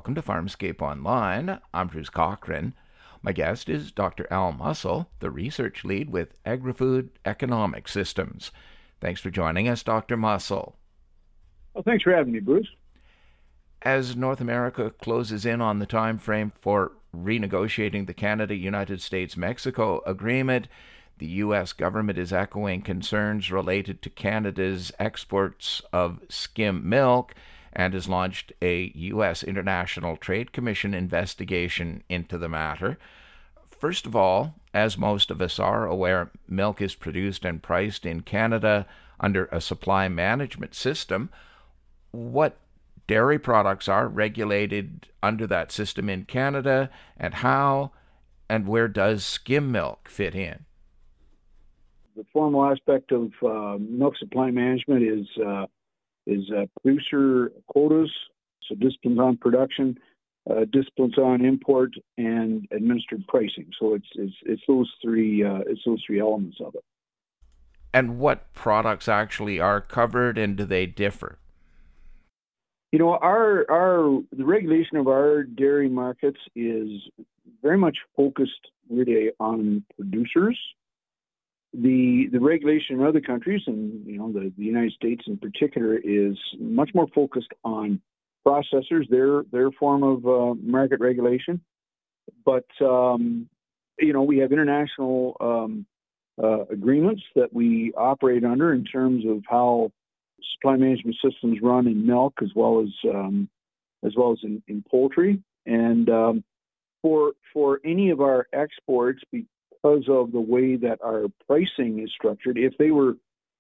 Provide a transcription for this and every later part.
welcome to Farmscape Online. I'm Bruce Cochran. My guest is Dr. Al Mussel, the research lead with Agri-Food Economic Systems. Thanks for joining us, Dr. Mussel. Well, thanks for having me, Bruce. As North America closes in on the time frame for renegotiating the Canada-United States-Mexico agreement, the U.S. government is echoing concerns related to Canada's exports of skim milk and has launched a U.S. International Trade Commission investigation into the matter. First of all, as most of us are aware, milk is produced and priced in Canada under a supply management system. What dairy products are regulated under that system in Canada, and how and where does skim milk fit in? The formal aspect of milk supply management is producer quotas, so disciplines on production, disciplines on import, and administered pricing. So it's those three elements of it. And what products actually are covered, and do they differ? You know, the regulation of our dairy markets is very much focused really on producers. The regulation in other countries, and the United States in particular, is much more focused on processors, their form of market regulation. But we have international agreements that we operate under in terms of how supply management systems run in milk as well as in poultry. And for any of our exports, because of the way that our pricing is structured, if they were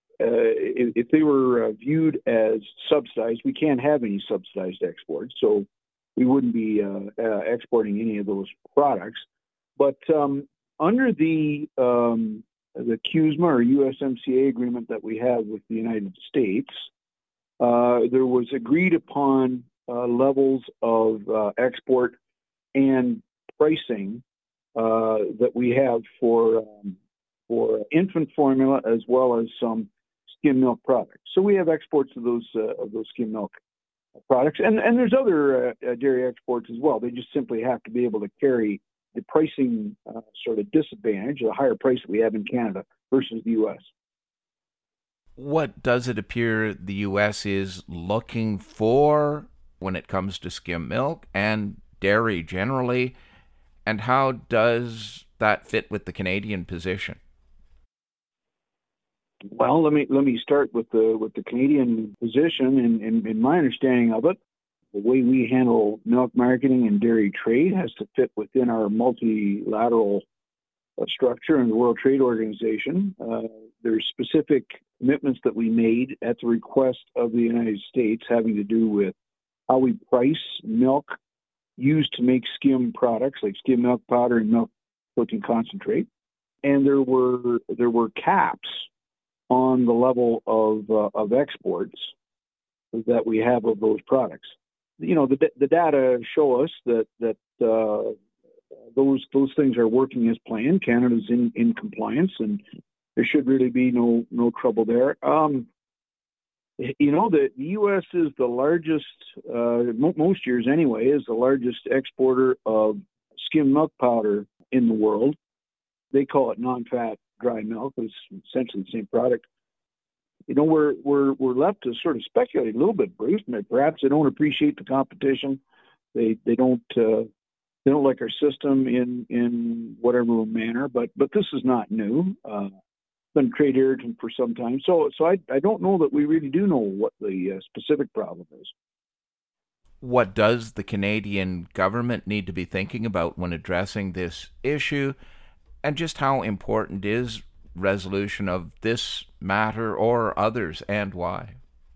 viewed as subsidized, we can't have any subsidized exports, so we wouldn't be exporting any of those products. But under the CUSMA or USMCA agreement that we have with the United States, there was agreed upon levels of export and pricing that we have for infant formula as well as some skim milk products. So we have exports of those skim milk products, and there's other dairy exports as well. They just simply have to be able to carry the pricing sort of disadvantage, the higher price that we have in Canada versus the U.S. What does it appear the U.S. is looking for when it comes to skim milk and dairy generally, and how does that fit with the Canadian position? Well, let me start with the Canadian position, and in my understanding of it, the way we handle milk marketing and dairy trade has to fit within our multilateral structure in the World Trade Organization. There's specific commitments that we made at the request of the United States having to do with how we price milk used to make skim products like skim milk powder and milk protein concentrate. And there were caps on the level of exports that we have of those products. The data show us that those things are working as planned. Canada's in compliance, and there should really be no trouble there. The U.S. is the largest, most years anyway, is the largest exporter of skim milk powder in the world. They call it non-fat dry milk. It's essentially the same product. We're left to sort of speculate a little bit, Bruce. Perhaps they don't appreciate the competition. They don't like our system in whatever manner. But this is not new. It's been a trade irritant for some time. So I don't know that we really do know what the specific problem is. What does the Canadian government need to be thinking about when addressing this issue, and just how important is resolution of this matter or others, and why?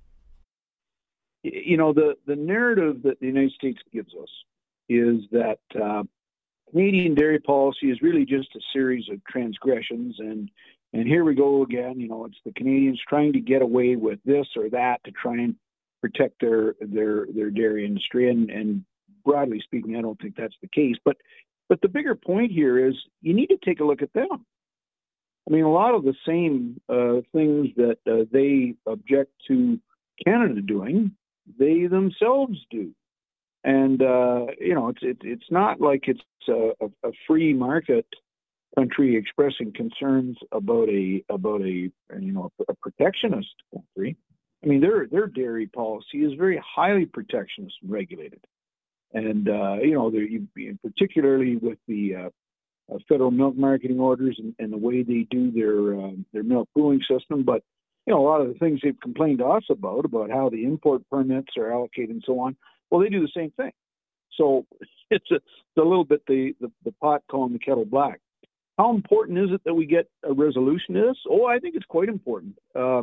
The narrative that the United States gives us is that Canadian dairy policy is really just a series of transgressions, and here we go again. It's the Canadians trying to get away with this or that to try and protect their dairy industry, and broadly speaking, I don't think that's the case. But the bigger point here is you need to take a look at them. I mean, a lot of the same things that they object to Canada doing, they themselves do. And it's not like it's a free market country expressing concerns about a protectionist country. I mean, their dairy policy is very highly protectionist and regulated, and particularly with the federal milk marketing orders and the way they do their milk pooling system. But a lot of the things they've complained to us about how the import permits are allocated and so on, well, they do the same thing. So it's a little bit the pot calling the kettle black. How important is it that we get a resolution to this? Oh, I think it's quite important.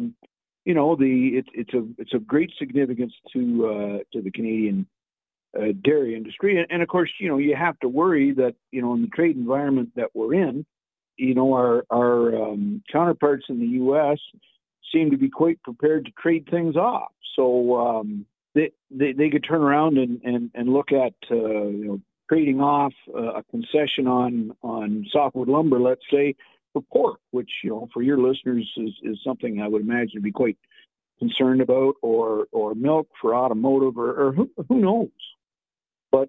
It's of great significance to the Canadian dairy industry, and of course, you have to worry that in the trade environment that we're in, our counterparts in the U.S. seem to be quite prepared to trade things off. So they could turn around and look at trading off a concession on softwood lumber, let's say, for pork, which for your listeners is something I would imagine to be quite concerned about, or milk for automotive, or who knows. But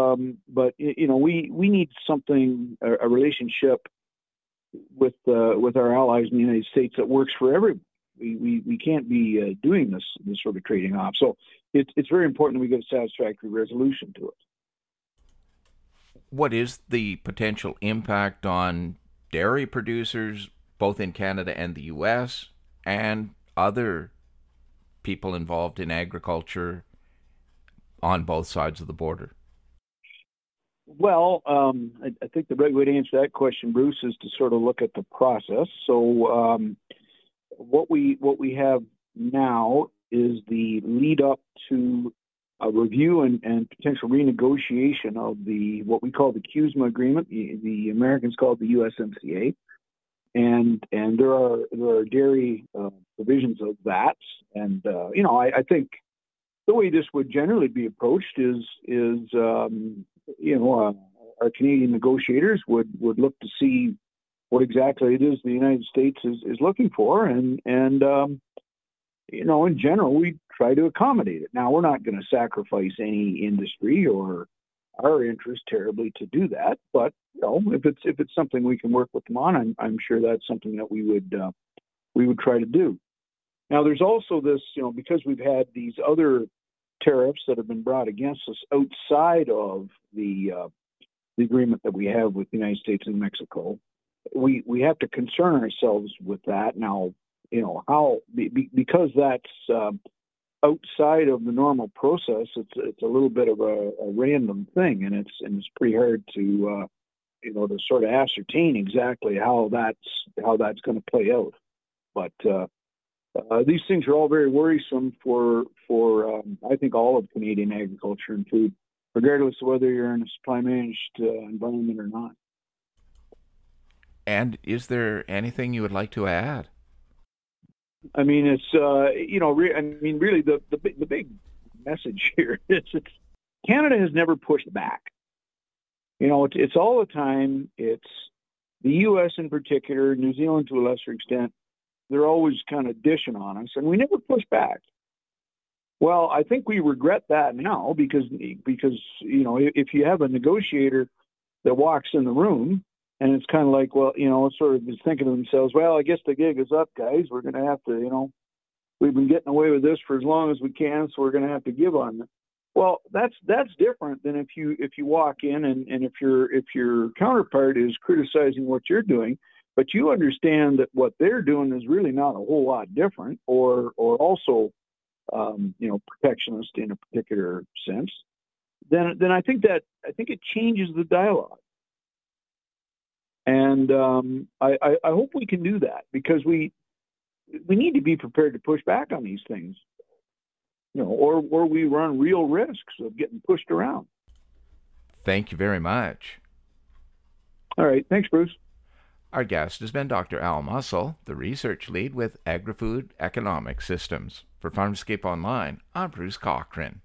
we need something, a relationship with our allies in the United States that works for everyone. We can't be doing this sort of trading off. So it's very important that we get a satisfactory resolution to it. What is the potential impact on dairy producers, both in Canada and the U.S., and other people involved in agriculture on both sides of the border? Well, I think the right way to answer that question, Bruce, is to sort of look at the process. So what we have now is the lead up to a review and potential renegotiation of what we call the CUSMA agreement. The Americans call it the USMCA, and there are dairy provisions of that. And I think the way this would generally be approached is our Canadian negotiators would look to see what exactly it is the United States is looking for, and in general, we try to accommodate it. Now, we're not going to sacrifice any industry or our interest terribly to do that, but if it's something we can work with them on, I'm sure that's something that we would try to do. Now, there's also this, because we've had these other tariffs that have been brought against us outside of the agreement that we have with the United States and Mexico, we have to concern ourselves with that. Now, because that's outside of the normal process, it's a little bit of a random thing, and it's pretty hard to to sort of ascertain exactly how that's going to play out. But these things are all very worrisome for I think all of Canadian agriculture and food, regardless of whether you're in a supply managed environment or not. And is there anything you would like to add? I mean, it's really the big message here is Canada has never pushed back. It's all the time. It's the U.S. in particular, New Zealand to a lesser extent. They're always kind of dishing on us, and we never push back. Well, I think we regret that now because if you have a negotiator that walks in the room and it's kind of like, well, sort of is thinking to themselves, well, I guess the gig is up, guys. We're going to have to, we've been getting away with this for as long as we can, so we're going to have to give on it. Well, that's different than if you walk in and if your counterpart is criticizing what you're doing, but you understand that what they're doing is really not a whole lot different, or also protectionist in a particular sense. Then I think it changes the dialogue. And I hope we can do that, because we need to be prepared to push back on these things, or we run real risks of getting pushed around. Thank you very much. All right. Thanks, Bruce. Our guest has been Dr. Al Mussel, the research lead with Agri-Food Economic Systems. For Farmscape Online, I'm Bruce Cochran.